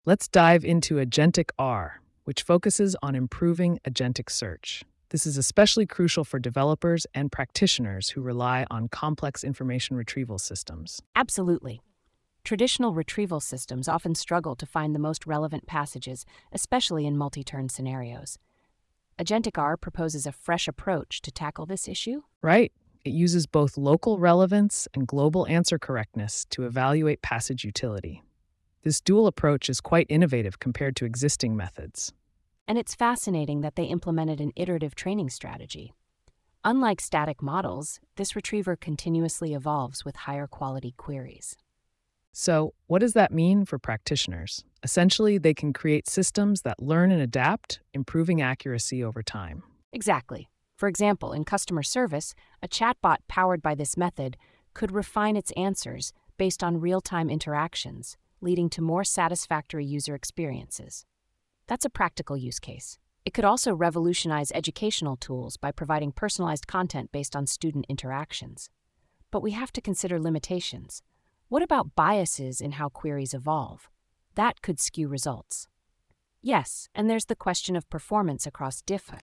Let's dive into Agentic R, which focuses on improving agentic search. This is especially crucial for developers and practitioners who rely on complex information retrieval systems. Absolutely. Traditional retrieval systems often struggle to find the most relevant passages, especially in multi-turn scenarios. Agentic R proposes a fresh approach to tackle this issue. Right? It uses both local relevance and global answer correctness to evaluate passage utility. This dual approach is quite innovative compared to existing methods. And it's fascinating that they implemented an iterative training strategy. Unlike static models, this retriever continuously evolves with higher quality queries. So, what does that mean for practitioners? Essentially, they can create systems that learn and adapt, improving accuracy over time. Exactly. For example, in customer service, a chatbot powered by this method could refine its answers based on real-time interactions, leading to more satisfactory user experiences. That's a practical use case. It could also revolutionize educational tools by providing personalized content based on student interactions. But we have to consider limitations. What about biases in how queries evolve? That could skew results. Yes, and there's the question of performance across different